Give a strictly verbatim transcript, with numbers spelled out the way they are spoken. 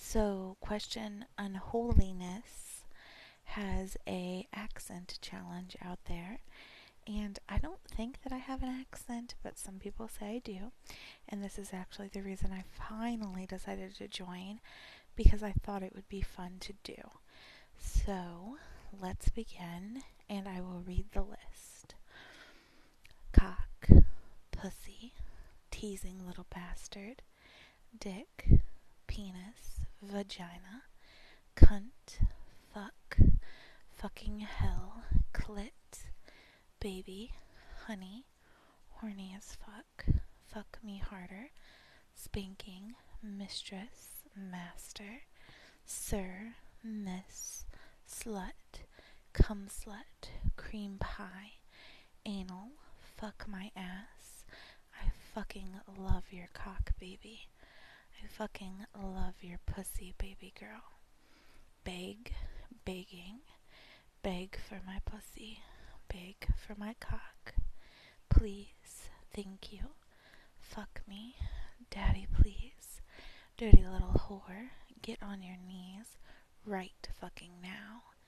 So, question unholiness has a accent challenge out there, and I don't think that I have an accent, but some people say I do. And this is actually the reason I finally decided to join, because I thought it would be fun to do. So, let's begin, and I will read the list. Cock, pussy, teasing little bastard, dick, penis, vagina, cunt, fuck, fucking hell, clit, baby, honey, horny as fuck, fuck me harder, spanking, mistress, master, sir, miss, slut, cum slut, cream pie, anal, fuck my ass, I fucking love your cock, baby. I fucking love your pussy, baby girl. Beg, begging, beg for my pussy, beg for my cock. Please, thank you. Fuck me, daddy, please. Dirty little whore, get on your knees right fucking now.